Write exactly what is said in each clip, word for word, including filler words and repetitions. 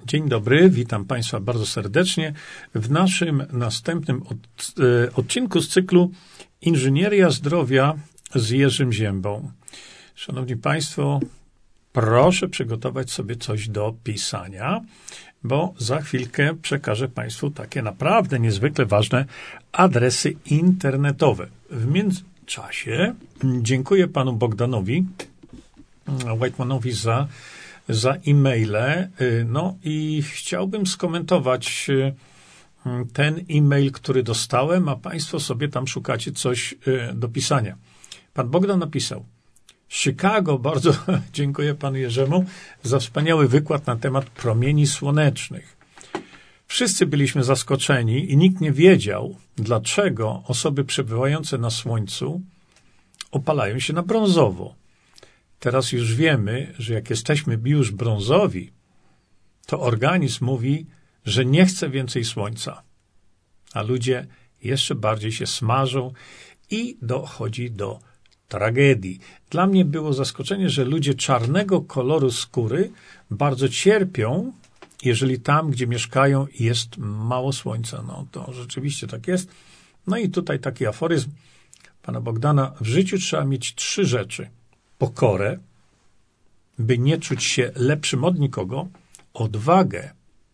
Dzień dobry, witam Państwa bardzo serdecznie w naszym następnym od, e, odcinku z cyklu Inżynieria Zdrowia z Jerzym Ziębą. Szanowni Państwo, proszę przygotować sobie coś do pisania, bo za chwilkę przekażę Państwu takie naprawdę niezwykle ważne adresy internetowe. W międzyczasie dziękuję Panu Bogdanowi Whitemanowi za za e-maile, no i chciałbym skomentować ten e-mail, który dostałem, a Państwo sobie tam szukacie coś do pisania. Pan Bogdan napisał: Chicago, bardzo dziękuję Panu Jerzemu za wspaniały wykład na temat promieni słonecznych. Wszyscy byliśmy zaskoczeni i nikt nie wiedział, dlaczego osoby przebywające na Słońcu opalają się na brązowo. Teraz już wiemy, że jak jesteśmy już brązowi, to organizm mówi, że nie chce więcej słońca, a ludzie jeszcze bardziej się smażą i dochodzi do tragedii. Dla mnie było zaskoczenie, że ludzie czarnego koloru skóry bardzo cierpią, jeżeli tam, gdzie mieszkają, jest mało słońca. No to rzeczywiście tak jest. No i tutaj taki aforyzm pana Bogdana. W życiu trzeba mieć trzy rzeczy. Pokorę, by nie czuć się lepszym od nikogo, odwagę,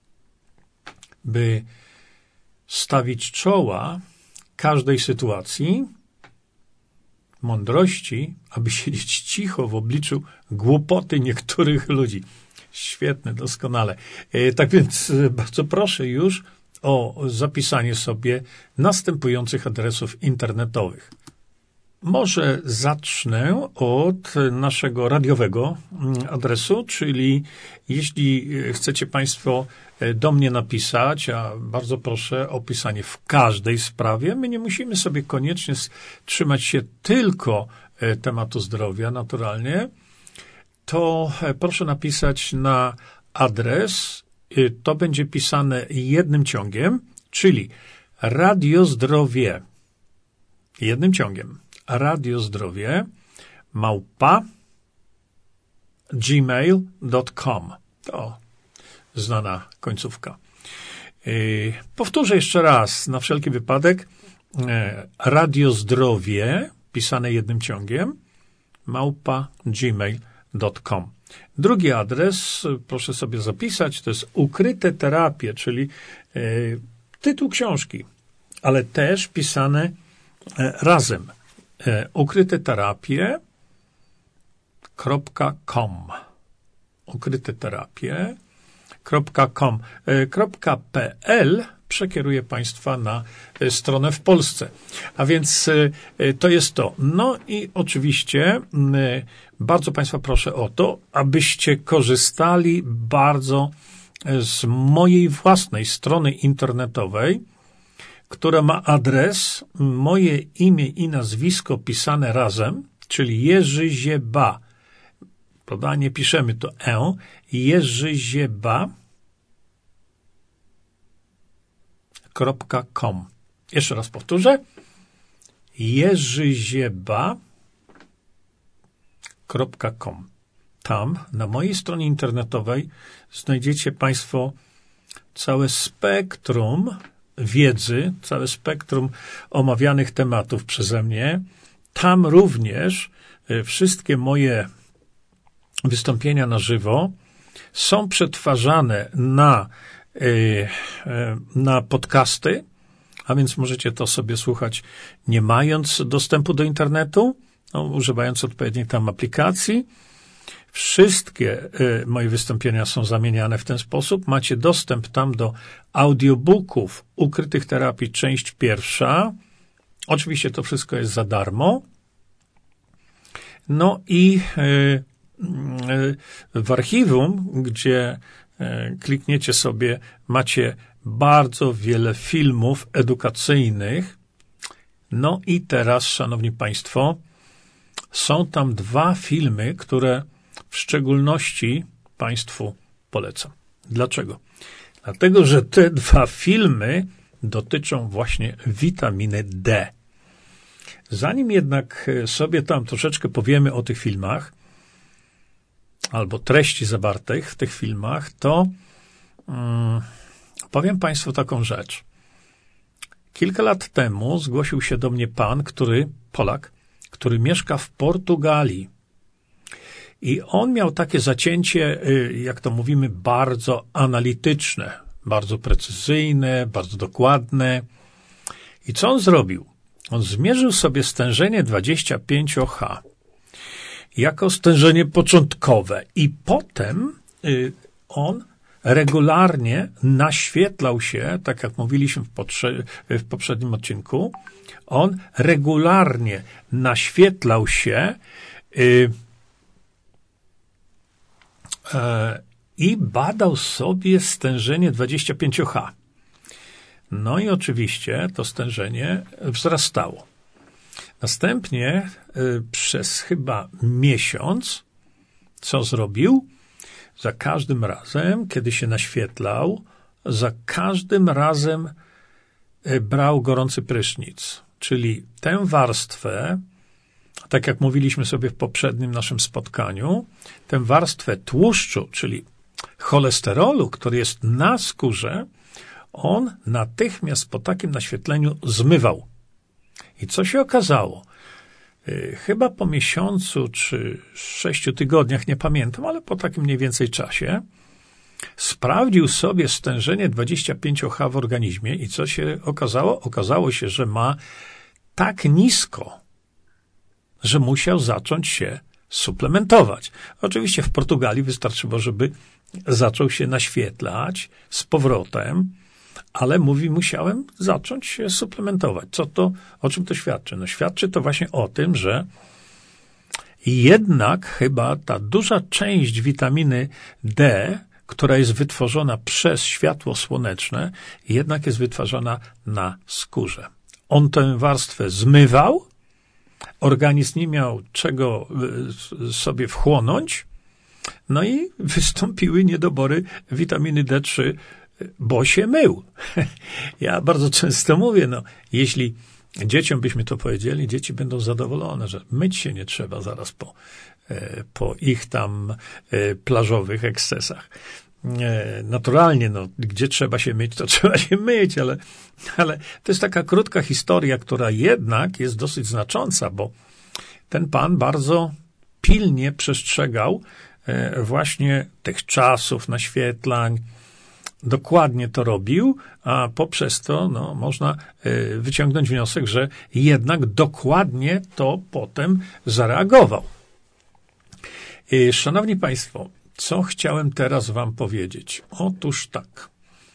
by stawić czoła każdej sytuacji, mądrości, aby siedzieć cicho w obliczu głupoty niektórych ludzi. Świetne, doskonale. Tak więc bardzo proszę już o zapisanie sobie następujących adresów internetowych. Może zacznę od naszego radiowego adresu, czyli jeśli chcecie Państwo do mnie napisać, a bardzo proszę o pisanie w każdej sprawie, my nie musimy sobie koniecznie trzymać się tylko tematu zdrowia, naturalnie, to proszę napisać na adres, to będzie pisane jednym ciągiem, czyli radiozdrowie, jednym ciągiem. radiozdrowie małpa gmail kropka com. To znana końcówka. Yy, powtórzę jeszcze raz, na wszelki wypadek. Yy, radiozdrowie, pisane jednym ciągiem, małpa gmail kropka com. Drugi adres, proszę sobie zapisać, to jest ukryte terapie, czyli yy, tytuł książki, ale też pisane yy, razem. ukryte terapie kropka com. ukryte terapie kropka com. .pl przekieruje Państwa na stronę w Polsce. A więc to jest to. No i oczywiście bardzo Państwa proszę o to, abyście korzystali bardzo z mojej własnej strony internetowej, która ma adres, moje imię i nazwisko pisane razem, czyli Jerzy Zieba. Prawda? Nie piszemy to e, Jerzy Zieba kropka com. Jeszcze raz powtórzę. Jerzy Zieba kropka com. Tam, na mojej stronie internetowej, znajdziecie Państwo całe spektrum wiedzy, całe spektrum omawianych tematów przeze mnie. Tam również wszystkie moje wystąpienia na żywo są przetwarzane na, na podcasty, a więc możecie to sobie słuchać nie mając dostępu do internetu, no, używając odpowiedniej tam aplikacji. Wszystkie y, moje wystąpienia są zamieniane w ten sposób. Macie dostęp tam do audiobooków ukrytych terapii, część pierwsza. Oczywiście to wszystko jest za darmo. No i y, y, w archiwum, gdzie y, klikniecie sobie, macie bardzo wiele filmów edukacyjnych. No i teraz, szanowni Państwo, są tam dwa filmy, które w szczególności Państwu polecam. Dlaczego? Dlatego, że te dwa filmy dotyczą właśnie witaminy D. Zanim jednak sobie tam troszeczkę powiemy o tych filmach, albo treści zawartych w tych filmach, to Hmm, powiem Państwu taką rzecz. Kilka lat temu zgłosił się do mnie pan, który, Polak, który mieszka w Portugalii. I on miał takie zacięcie, jak to mówimy, bardzo analityczne, bardzo precyzyjne, bardzo dokładne. I co on zrobił? On zmierzył sobie stężenie dwadzieścia pięć O H jako stężenie początkowe i potem on regularnie naświetlał się, tak jak mówiliśmy w, potrze- w poprzednim odcinku, on regularnie naświetlał się y, y, i badał sobie stężenie dwadzieścia pięć O H. No i oczywiście to stężenie wzrastało. Następnie y, przez chyba miesiąc co zrobił? Za każdym razem, kiedy się naświetlał, za każdym razem brał gorący prysznic. Czyli tę warstwę, tak jak mówiliśmy sobie w poprzednim naszym spotkaniu, tę warstwę tłuszczu, czyli cholesterolu, który jest na skórze, on natychmiast po takim naświetleniu zmywał. I co się okazało? Chyba po miesiącu czy sześciu tygodniach, nie pamiętam, ale po takim mniej więcej czasie, sprawdził sobie stężenie dwadzieścia pięć O H w organizmie i co się okazało? Okazało się, że ma tak nisko, że musiał zacząć się suplementować. Oczywiście w Portugalii wystarczyło, żeby zaczął się naświetlać z powrotem, ale mówi, musiałem zacząć się suplementować. Co to, o czym to świadczy? No świadczy to właśnie o tym, że jednak chyba ta duża część witaminy D, która jest wytworzona przez światło słoneczne, jednak jest wytwarzana na skórze. On tę warstwę zmywał, organizm nie miał czego sobie wchłonąć, no i wystąpiły niedobory witaminy D trzy, bo się mył. Ja bardzo często mówię, no, jeśli dzieciom byśmy to powiedzieli, dzieci będą zadowolone, że myć się nie trzeba zaraz po, po ich tam plażowych ekscesach. Naturalnie, no, gdzie trzeba się myć, to trzeba się myć, ale, ale to jest taka krótka historia, która jednak jest dosyć znacząca, bo ten pan bardzo pilnie przestrzegał właśnie tych czasów naświetlań, dokładnie to robił, a poprzez to no, można wyciągnąć wniosek, że jednak dokładnie to potem zareagował. Szanowni Państwo, co chciałem teraz wam powiedzieć? Otóż tak.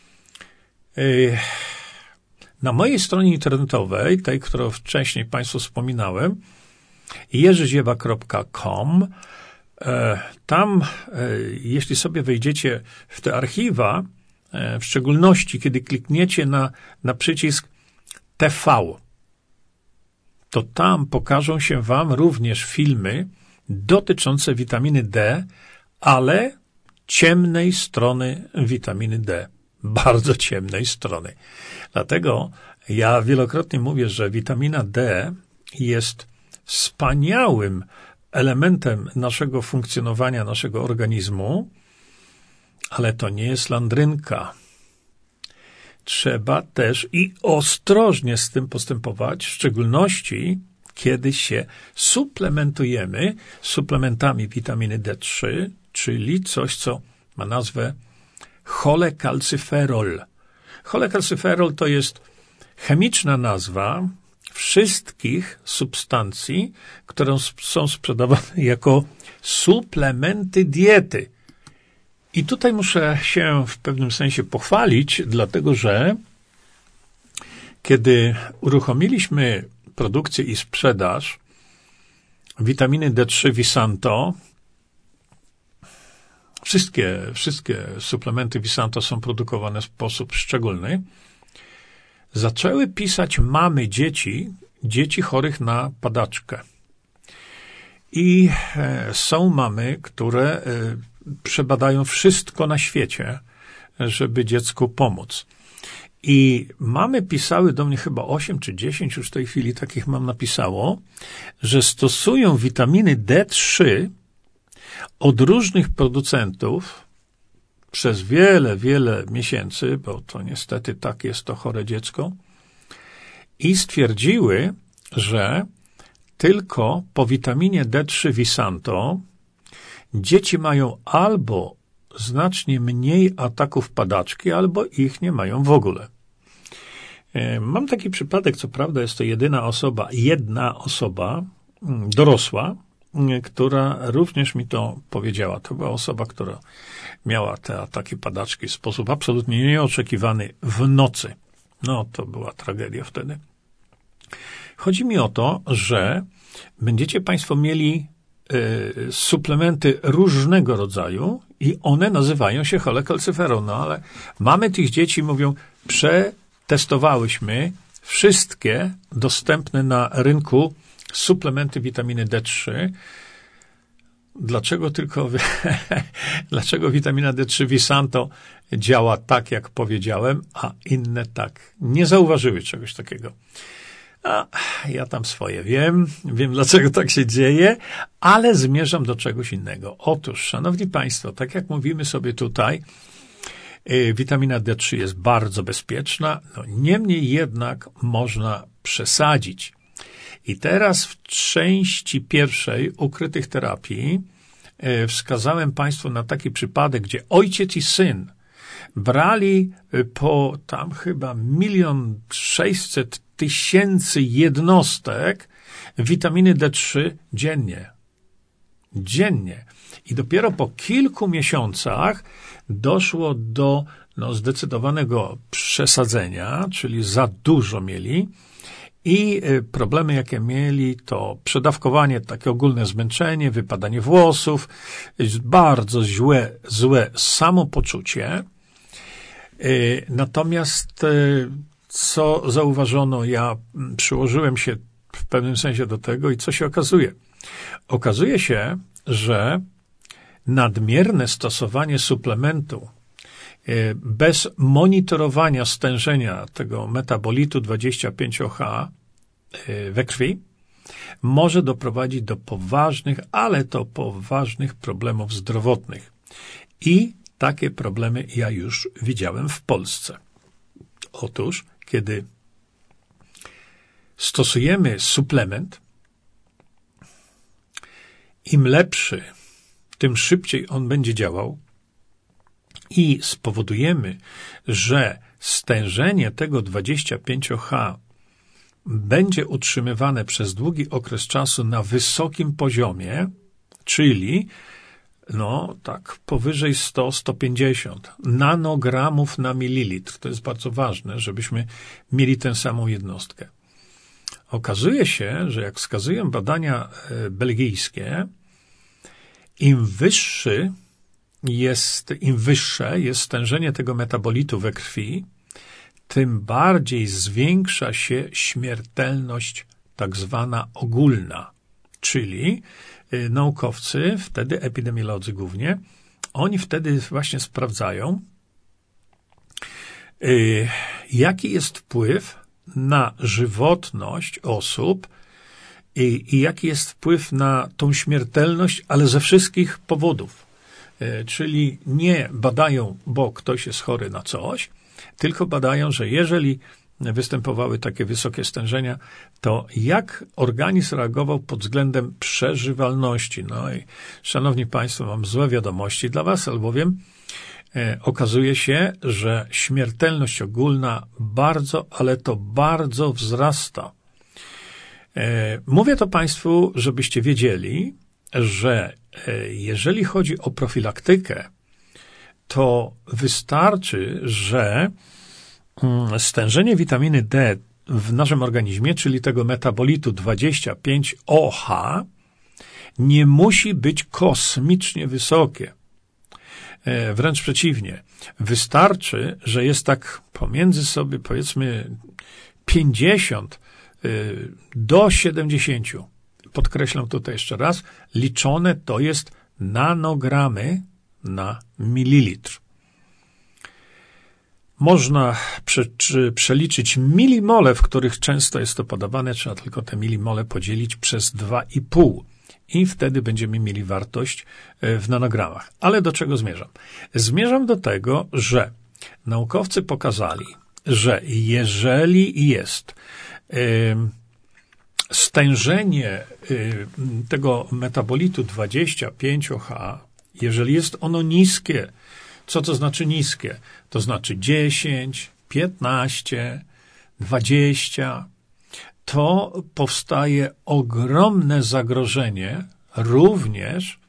Na mojej stronie internetowej, tej, którą wcześniej Państwu wspominałem, jerzy ziewa kropka com, tam, jeśli sobie wejdziecie w te archiwa, w szczególności, kiedy klikniecie na, na przycisk T V, to tam pokażą się wam również filmy dotyczące witaminy D, ale ciemnej strony witaminy D. Bardzo ciemnej strony. Dlatego ja wielokrotnie mówię, że witamina D jest wspaniałym elementem naszego funkcjonowania, naszego organizmu, ale to nie jest landrynka. Trzeba też i ostrożnie z tym postępować, w szczególności kiedy się suplementujemy suplementami witaminy D trzy, czyli coś, co ma nazwę cholecalciferol. Cholecalciferol to jest chemiczna nazwa wszystkich substancji, które są sprzedawane jako suplementy diety. I tutaj muszę się w pewnym sensie pochwalić, dlatego że kiedy uruchomiliśmy produkcję i sprzedaż witaminy D trzy Visanto, wszystkie, wszystkie suplementy Visanto są produkowane w sposób szczególny, zaczęły pisać mamy dzieci, dzieci chorych na padaczkę. I e, są mamy, które e, przebadają wszystko na świecie, żeby dziecku pomóc. I mamy pisały do mnie chyba osiem czy dziesięć, już w tej chwili takich mam napisało, że stosują witaminy D trzy od różnych producentów przez wiele, wiele miesięcy, bo to niestety tak jest to chore dziecko, i stwierdziły, że tylko po witaminie D trzy Visanto dzieci mają albo znacznie mniej ataków padaczki, albo ich nie mają w ogóle. Mam taki przypadek, co prawda jest to jedyna osoba, jedna osoba, dorosła, która również mi to powiedziała. To była osoba, która miała te ataki padaczki w sposób absolutnie nieoczekiwany w nocy. No, to była tragedia wtedy. Chodzi mi o to, że będziecie państwo mieli y, suplementy różnego rodzaju i one nazywają się cholecalciferol. No, ale mamy tych dzieci, mówią, przetestowałyśmy wszystkie dostępne na rynku suplementy witaminy D trzy. Dlaczego tylko, dlaczego witamina D trzy Visanto działa tak, jak powiedziałem, a inne tak nie zauważyły czegoś takiego? A ja tam swoje wiem, wiem dlaczego tak się dzieje, ale zmierzam do czegoś innego. Otóż, szanowni państwo, tak jak mówimy sobie tutaj, yy, witamina D trzy jest bardzo bezpieczna, no, niemniej jednak można przesadzić. I teraz w części pierwszej ukrytych terapii yy, wskazałem państwu na taki przypadek, gdzie ojciec i syn brali po tam chyba milion sześćset tysięcy jednostek witaminy D trzy dziennie. Dziennie. I dopiero po kilku miesiącach doszło do no, zdecydowanego przesadzenia, czyli za dużo mieli. I problemy, jakie mieli, to przedawkowanie, takie ogólne zmęczenie, wypadanie włosów, bardzo złe, złe samopoczucie. Natomiast co zauważono, ja przyłożyłem się w pewnym sensie do tego i co się okazuje? Okazuje się, że nadmierne stosowanie suplementu bez monitorowania stężenia tego metabolitu dwadzieścia pięć O H we krwi może doprowadzić do poważnych, ale to poważnych problemów zdrowotnych. I takie problemy ja już widziałem w Polsce. Otóż, kiedy stosujemy suplement, im lepszy, tym szybciej on będzie działał i spowodujemy, że stężenie tego dwadzieścia pięć O H będzie utrzymywane przez długi okres czasu na wysokim poziomie, czyli no tak powyżej sto do stu pięćdziesięciu nanogramów na mililitr. To jest bardzo ważne, żebyśmy mieli tę samą jednostkę. Okazuje się, że jak wskazują badania belgijskie, im wyższy jest, im wyższe jest stężenie tego metabolitu we krwi, tym bardziej zwiększa się śmiertelność tak zwana ogólna. Czyli y, naukowcy, wtedy epidemiolodzy głównie, oni wtedy właśnie sprawdzają, y, jaki jest wpływ na żywotność osób i, i jaki jest wpływ na tą śmiertelność, ale ze wszystkich powodów. Y, czyli nie badają, bo ktoś jest chory na coś, tylko badają, że jeżeli występowały takie wysokie stężenia, to jak organizm reagował pod względem przeżywalności. No i szanowni państwo, mam złe wiadomości dla was, albowiem e, okazuje się, że śmiertelność ogólna bardzo, ale to bardzo wzrasta. E, mówię to państwu, żebyście wiedzieli, że e, jeżeli chodzi o profilaktykę, to wystarczy, że stężenie witaminy D w naszym organizmie, czyli tego metabolitu dwadzieścia pięć O H, nie musi być kosmicznie wysokie. Wręcz przeciwnie. Wystarczy, że jest tak pomiędzy sobie, powiedzmy, pięćdziesiąt do siedemdziesięciu. Podkreślam tutaj jeszcze raz, liczone to jest nanogramy na mililitr. Można prze, czy, przeliczyć milimole, w których często jest to podawane, trzeba tylko te milimole podzielić przez dwa i pół. i wtedy będziemy mieli wartość w nanogramach. Ale do czego zmierzam? Zmierzam do tego, że naukowcy pokazali, że jeżeli jest y, stężenie y, tego metabolitu dwadzieścia pięć O H, jeżeli jest ono niskie, co to znaczy niskie? To znaczy dziesięć, piętnaście, dwadzieścia, to powstaje ogromne zagrożenie, również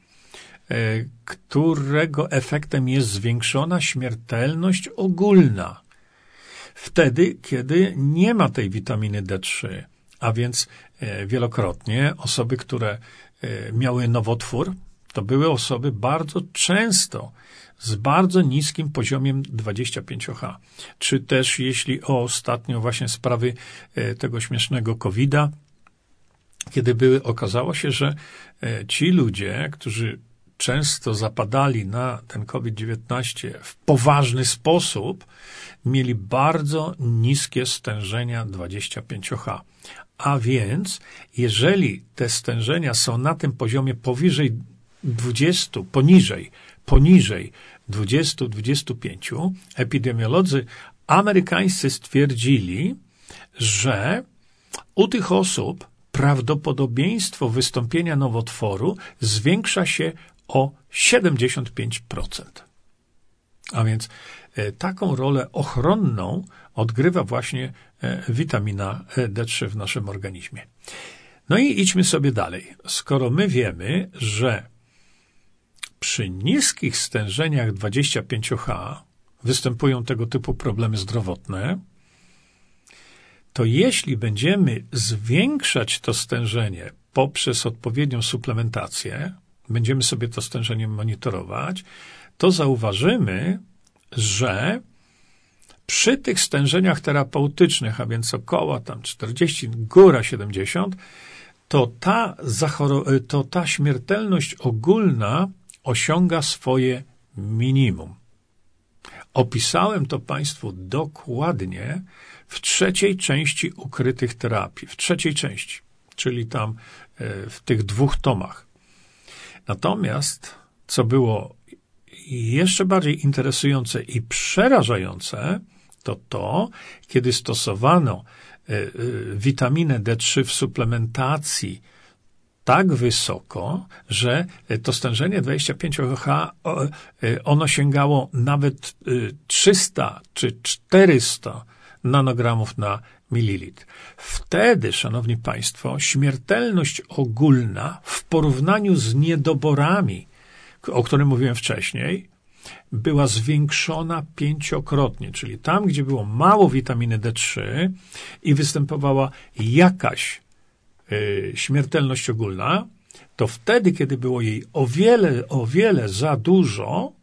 którego efektem jest zwiększona śmiertelność ogólna. Wtedy, kiedy nie ma tej witaminy D trzy, a więc wielokrotnie osoby, które miały nowotwór, to były osoby bardzo często z bardzo niskim poziomem dwadzieścia pięć O H. Czy też jeśli o ostatnio właśnie sprawy tego śmiesznego kowida, kiedy były, okazało się, że ci ludzie, którzy często zapadali na ten COVID dziewiętnaście w poważny sposób, mieli bardzo niskie stężenia dwadzieścia pięć O H. A więc, jeżeli te stężenia są na tym poziomie powyżej dwudziestu, poniżej, poniżej dwudziestu do dwudziestu pięciu, epidemiolodzy amerykańscy stwierdzili, że u tych osób prawdopodobieństwo wystąpienia nowotworu zwiększa się o siedemdziesiąt pięć procent. A więc e, taką rolę ochronną odgrywa właśnie e, witamina D trzy w naszym organizmie. No i idźmy sobie dalej. Skoro my wiemy, że przy niskich stężeniach dwadzieścia pięć O H występują tego typu problemy zdrowotne, to jeśli będziemy zwiększać to stężenie poprzez odpowiednią suplementację, będziemy sobie to stężenie monitorować, to zauważymy, że przy tych stężeniach terapeutycznych, a więc około tam czterdzieści, góra siedemdziesiąt, to ta, zachoro- to ta śmiertelność ogólna osiąga swoje minimum. Opisałem to Państwu dokładnie w trzeciej części ukrytych terapii, w trzeciej części, czyli tam w tych dwóch tomach. Natomiast, co było jeszcze bardziej interesujące i przerażające, to to, kiedy stosowano witaminę D trzy w suplementacji tak wysoko, że to stężenie dwadzieścia pięć O H, ono sięgało nawet trzysta czy czterysta nanogramów na mililitr. Wtedy, szanowni państwo, śmiertelność ogólna w porównaniu z niedoborami, o którym mówiłem wcześniej, była zwiększona pięciokrotnie, czyli tam, gdzie było mało witaminy D trzy i występowała jakaś y, śmiertelność ogólna, to wtedy, kiedy było jej o wiele, o wiele za dużo,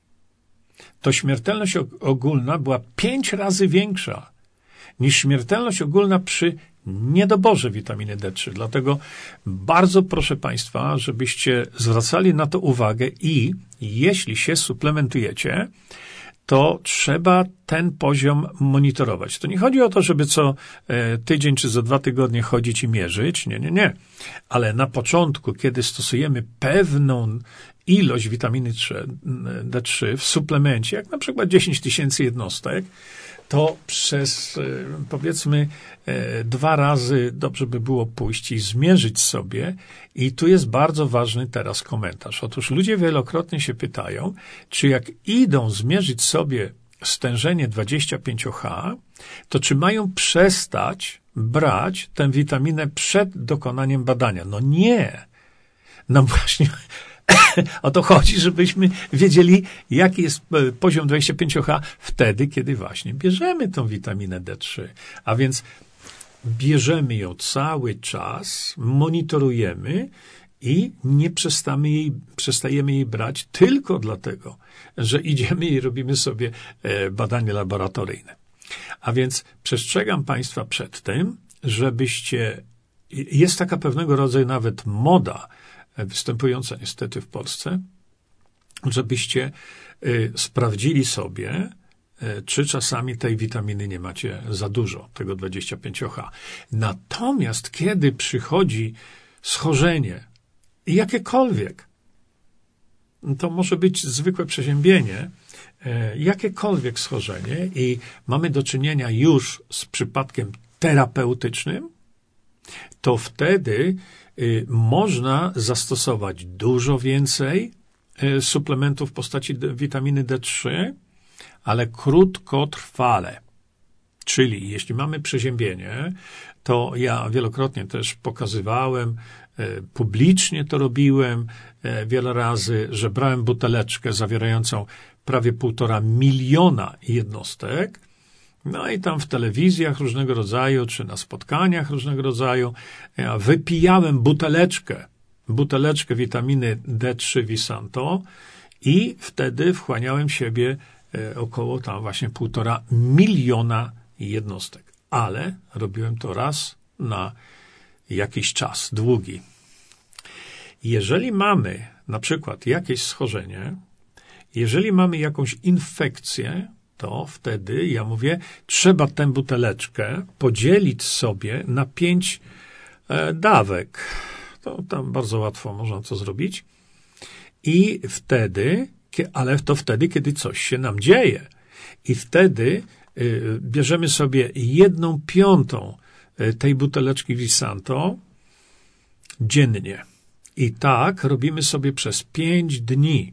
to śmiertelność ogólna była pięć razy większa niż śmiertelność ogólna przy niedoborze witaminy D trzy. Dlatego bardzo proszę Państwa, żebyście zwracali na to uwagę i jeśli się suplementujecie, to trzeba ten poziom monitorować. To nie chodzi o to, żeby co tydzień czy za dwa tygodnie chodzić i mierzyć. Nie, nie, nie. Ale na początku, kiedy stosujemy pewną ilość witaminy D trzy w suplemencie, jak na przykład dziesięć tysięcy jednostek, to przez, powiedzmy, dwa razy dobrze by było pójść i zmierzyć sobie. I tu jest bardzo ważny teraz komentarz. Otóż ludzie wielokrotnie się pytają, czy jak idą zmierzyć sobie stężenie dwadzieścia pięć O H, to czy mają przestać brać tę witaminę przed dokonaniem badania? No nie. No właśnie o to chodzi, żebyśmy wiedzieli, jaki jest poziom dwadzieścia pięć O H wtedy, kiedy właśnie bierzemy tą witaminę D trzy. A więc bierzemy ją cały czas, monitorujemy i nie przestamy jej, przestajemy jej brać tylko dlatego, że idziemy i robimy sobie badanie laboratoryjne. A więc przestrzegam Państwa przed tym, żebyście, jest taka pewnego rodzaju nawet moda, występująca niestety w Polsce, żebyście y, sprawdzili sobie, y, czy czasami tej witaminy nie macie za dużo, tego dwadzieścia pięć O H. Natomiast kiedy przychodzi schorzenie jakiekolwiek. To może być zwykłe przeziębienie, jakiekolwiek schorzenie i mamy do czynienia już z przypadkiem terapeutycznym, to wtedy można zastosować dużo więcej suplementów w postaci witaminy D trzy, ale krótkotrwale. Czyli jeśli mamy przeziębienie, to ja wielokrotnie też pokazywałem, publicznie to robiłem wiele razy, że brałem buteleczkę zawierającą prawie półtora miliona jednostek, no i tam w telewizjach różnego rodzaju, czy na spotkaniach różnego rodzaju, ja wypijałem buteleczkę, buteleczkę witaminy D trzy Visanto i wtedy wchłaniałem w siebie około tam właśnie półtora miliona jednostek. Ale robiłem to raz na jakiś czas, długi. Jeżeli mamy na przykład jakieś schorzenie, jeżeli mamy jakąś infekcję, to wtedy, ja mówię, trzeba tę buteleczkę podzielić sobie na pięć e, dawek. To tam bardzo łatwo można to zrobić. I wtedy, ale to wtedy, kiedy coś się nam dzieje. I wtedy y, bierzemy sobie jedną piątą tej buteleczki Visanto dziennie. I tak robimy sobie przez pięć dni.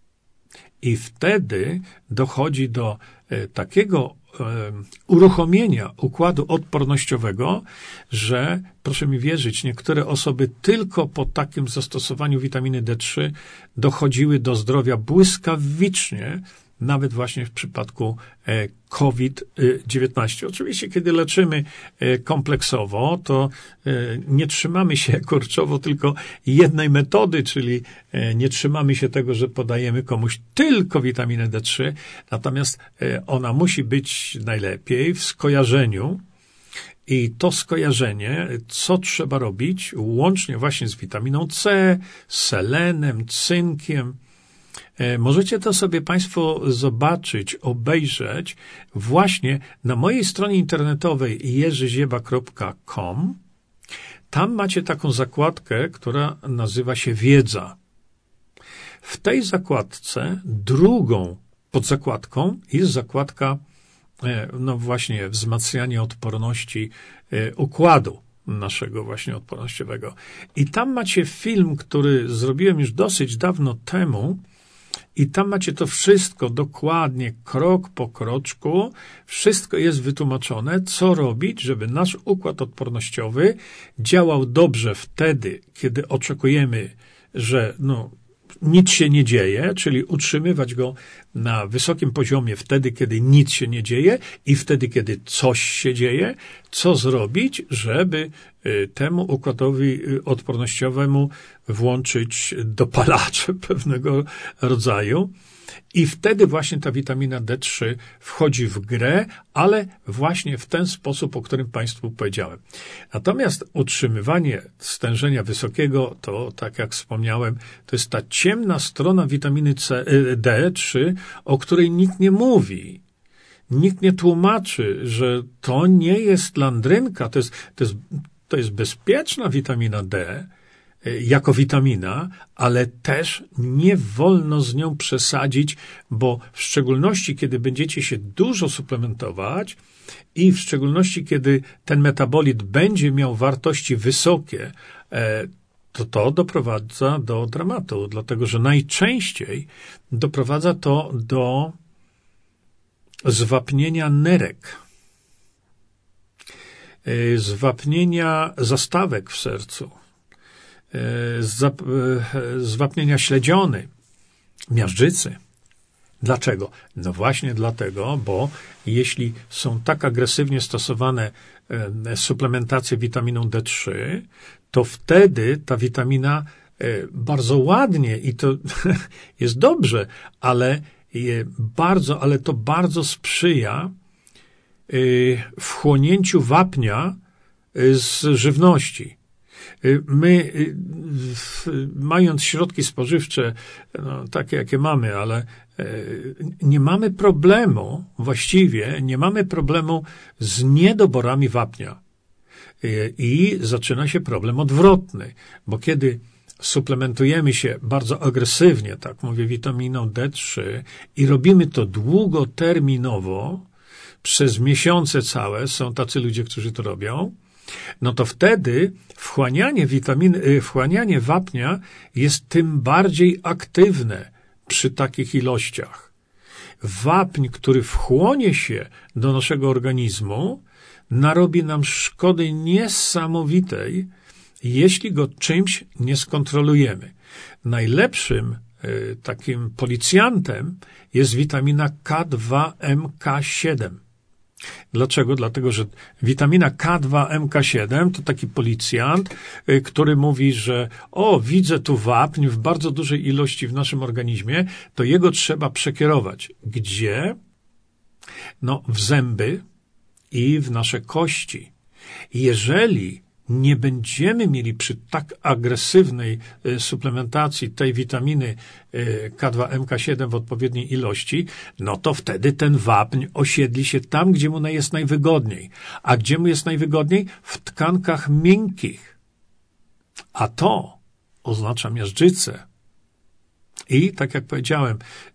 I wtedy dochodzi do e, takiego e, uruchomienia układu odpornościowego, że, proszę mi wierzyć, niektóre osoby tylko po takim zastosowaniu witaminy D trzy dochodziły do zdrowia błyskawicznie, nawet właśnie w przypadku COVID dziewiętnaście. Oczywiście, kiedy leczymy kompleksowo, to nie trzymamy się kurczowo tylko jednej metody, czyli nie trzymamy się tego, że podajemy komuś tylko witaminę D trzy, natomiast ona musi być najlepiej w skojarzeniu. I to skojarzenie, co trzeba robić, łącznie właśnie z witaminą C, selenem, cynkiem. Możecie to sobie Państwo zobaczyć, obejrzeć właśnie na mojej stronie internetowej jerzy zieba kropka com. Tam macie taką zakładkę, która nazywa się Wiedza. W tej zakładce drugą podzakładką jest zakładka, no właśnie, wzmacnianie odporności układu naszego właśnie odpornościowego. I tam macie film, który zrobiłem już dosyć dawno temu, i tam macie to wszystko dokładnie, krok po kroczku, wszystko jest wytłumaczone, co robić, żeby nasz układ odpornościowy działał dobrze wtedy, kiedy oczekujemy, że no, nic się nie dzieje, czyli utrzymywać go na wysokim poziomie wtedy, kiedy nic się nie dzieje i wtedy, kiedy coś się dzieje, co zrobić, żeby temu układowi odpornościowemu włączyć dopalacze pewnego rodzaju. I wtedy właśnie ta witamina D trzy wchodzi w grę, ale właśnie w ten sposób, o którym Państwu powiedziałem. Natomiast utrzymywanie stężenia wysokiego, to tak jak wspomniałem, to jest ta ciemna strona witaminy C, D trzy, o której nikt nie mówi. Nikt nie tłumaczy, że to nie jest landrynka, to jest, to jest, to jest bezpieczna witamina D, jako witamina, ale też nie wolno z nią przesadzić, bo w szczególności, kiedy będziecie się dużo suplementować i w szczególności, kiedy ten metabolit będzie miał wartości wysokie, to to doprowadza do dramatu, dlatego że najczęściej doprowadza to do zwapnienia nerek, zwapnienia zastawek w sercu, zwapnienia śledziony, miażdżycy. Dlaczego? No właśnie dlatego, bo jeśli są tak agresywnie stosowane suplementacje witaminą D trzy, to wtedy ta witamina bardzo ładnie i to jest dobrze, ale bardzo, ale to bardzo sprzyja wchłonięciu wapnia z żywności. My, mając środki spożywcze, no, takie jakie mamy, ale nie mamy problemu, właściwie nie mamy problemu z niedoborami wapnia. I zaczyna się problem odwrotny, bo kiedy suplementujemy się bardzo agresywnie, tak mówię, witaminą D trzy i robimy to długoterminowo, przez miesiące całe, są tacy ludzie, którzy to robią, no to wtedy wchłanianie witaminy, wchłanianie wapnia jest tym bardziej aktywne przy takich ilościach. Wapń, który wchłonie się do naszego organizmu, narobi nam szkody niesamowitej, jeśli go czymś nie skontrolujemy. Najlepszym y, takim policjantem jest witamina K dwa M K siedem. Dlaczego? Dlatego, że witamina K dwa M K siedem to taki policjant, y, który mówi, że o, widzę tu wapń w bardzo dużej ilości w naszym organizmie, to jego trzeba przekierować. Gdzie? No, w zęby i w nasze kości. Jeżeli nie będziemy mieli przy tak agresywnej suplementacji tej witaminy K dwa M K siedem w odpowiedniej ilości, no to wtedy ten wapń osiedli się tam, gdzie mu jest najwygodniej. A gdzie mu jest najwygodniej? W tkankach miękkich. A to oznacza miażdżycę. I, tak jak powiedziałem,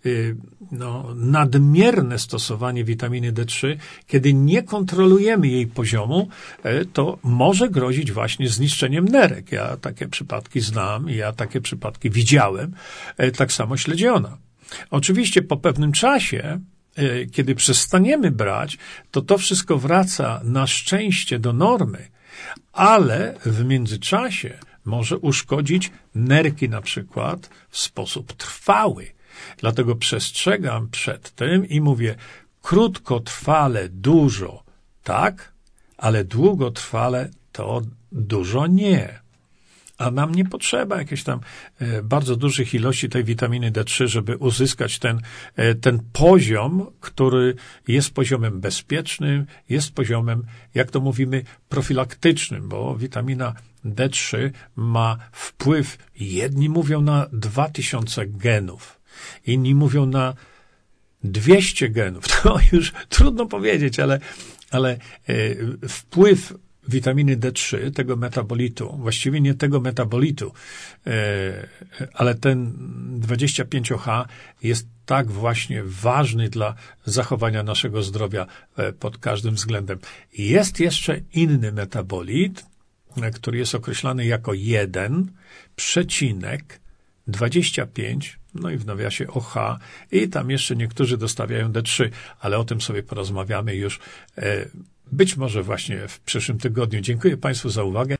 no, nadmierne stosowanie witaminy D trzy, kiedy nie kontrolujemy jej poziomu, to może grozić właśnie zniszczeniem nerek. Ja takie przypadki znam, ja takie przypadki widziałem, tak samo śledziona. Oczywiście po pewnym czasie, kiedy przestaniemy brać, to to wszystko wraca na szczęście do normy, ale w międzyczasie może uszkodzić nerki na przykład w sposób trwały. Dlatego przestrzegam przed tym i mówię, krótkotrwale dużo tak, ale długotrwale to dużo nie. A nam nie potrzeba jakiejś tam e, bardzo dużych ilości tej witaminy D trzy, żeby uzyskać ten, e, ten poziom, który jest poziomem bezpiecznym, jest poziomem, jak to mówimy, profilaktycznym, bo witamina D trzy ma wpływ, jedni mówią na dwa tysiące genów, inni mówią na dwieście genów. To już trudno powiedzieć, ale, ale e, wpływ witaminy D trzy, tego metabolitu, właściwie nie tego metabolitu, ale ten dwadzieścia pięć O H jest tak właśnie ważny dla zachowania naszego zdrowia pod każdym względem. Jest jeszcze inny metabolit, który jest określany jako jeden przecinek dwadzieścia pięć, no i w nawiasie O H, i tam jeszcze niektórzy dostawiają D trzy, ale o tym sobie porozmawiamy już być może właśnie w przyszłym tygodniu. Dziękuję Państwu za uwagę.